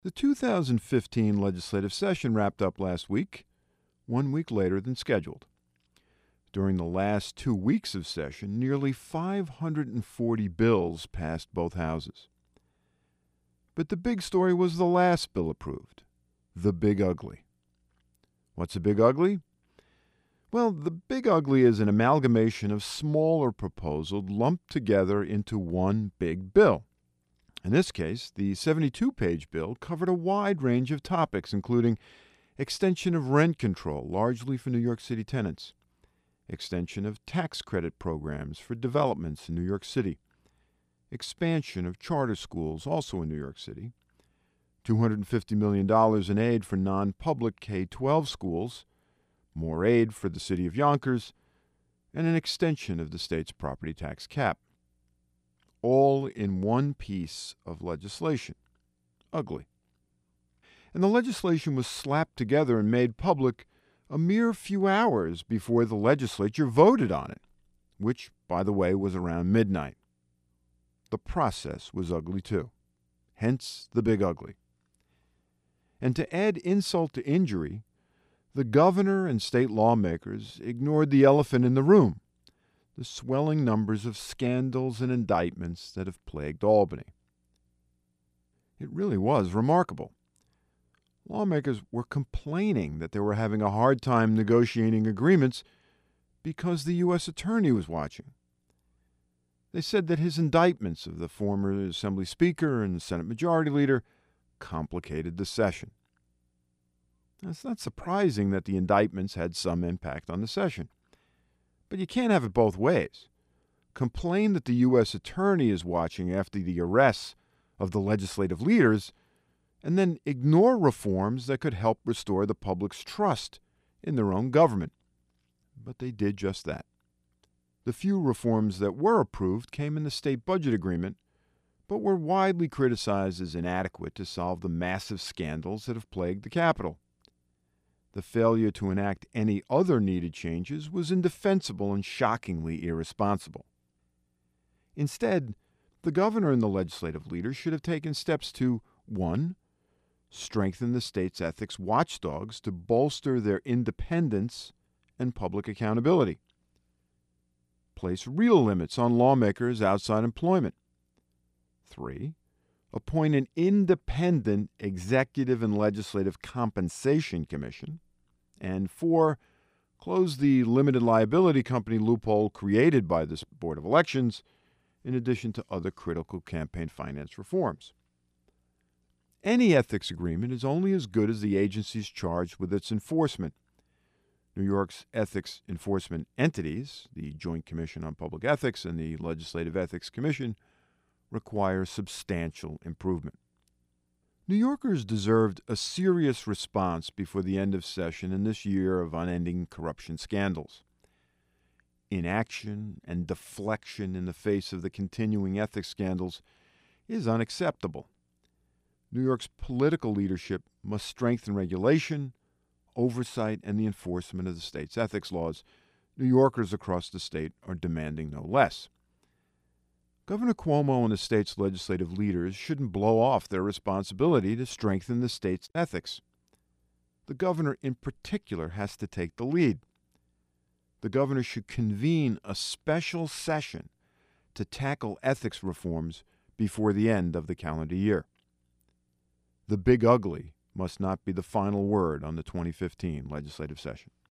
The 2015 legislative session wrapped up last week, 1 week later than scheduled. During the last 2 weeks of session, nearly 540 bills passed both houses. But the big story was the last bill approved, the Big Ugly. What's a Big Ugly? Well, the Big Ugly is an amalgamation of smaller proposals lumped together into one big bill. In this case, the 72-page bill covered a wide range of topics, including extension of rent control, largely for New York City tenants, extension of tax credit programs for developments in New York City, expansion of charter schools, also in New York City, $250 million in aid for non-public K-12 schools, more aid for the city of Yonkers, and an extension of the state's property tax cap. All in one piece of legislation. Ugly. And the legislation was slapped together and made public a mere few hours before the legislature voted on it, which, by the way, was around midnight. The process was ugly too. Hence the Big Ugly. And to add insult to injury, the governor and state lawmakers ignored the elephant in the room, the swelling numbers of scandals and indictments that have plagued Albany. It really was remarkable. Lawmakers were complaining that they were having a hard time negotiating agreements because the U.S. Attorney was watching. They said that his indictments of the former Assembly Speaker and Senate Majority Leader complicated the session. It's not surprising that the indictments had some impact on the session. But you can't have it both ways. Complain that the U.S. Attorney is watching after the arrests of the legislative leaders, and then ignore reforms that could help restore the public's trust in their own government. But they did just that. The few reforms that were approved came in the state budget agreement, but were widely criticized as inadequate to solve the massive scandals that have plagued the Capitol. The failure to enact any other needed changes was indefensible and shockingly irresponsible. Instead, the governor and the legislative leaders should have taken steps to 1. Strengthen the state's ethics watchdogs to bolster their independence and public accountability. Place real limits on lawmakers outside employment. 3. Appoint an independent executive and legislative compensation commission. And 4. Close the limited liability company loophole created by this Board of Elections, in addition to other critical campaign finance reforms. Any ethics agreement is only as good as the agencies charged with its enforcement. New York's ethics enforcement entities, the Joint Commission on Public Ethics and the Legislative Ethics Commission, require substantial improvement. New Yorkers deserved a serious response before the end of session in this year of unending corruption scandals. Inaction and deflection in the face of the continuing ethics scandals is unacceptable. New York's political leadership must strengthen regulation, oversight, and the enforcement of the state's ethics laws. New Yorkers across the state are demanding no less. Governor Cuomo and the state's legislative leaders shouldn't blow off their responsibility to strengthen the state's ethics. The governor in particular has to take the lead. The governor should convene a special session to tackle ethics reforms before the end of the calendar year. The Big Ugly must not be the final word on the 2015 legislative session.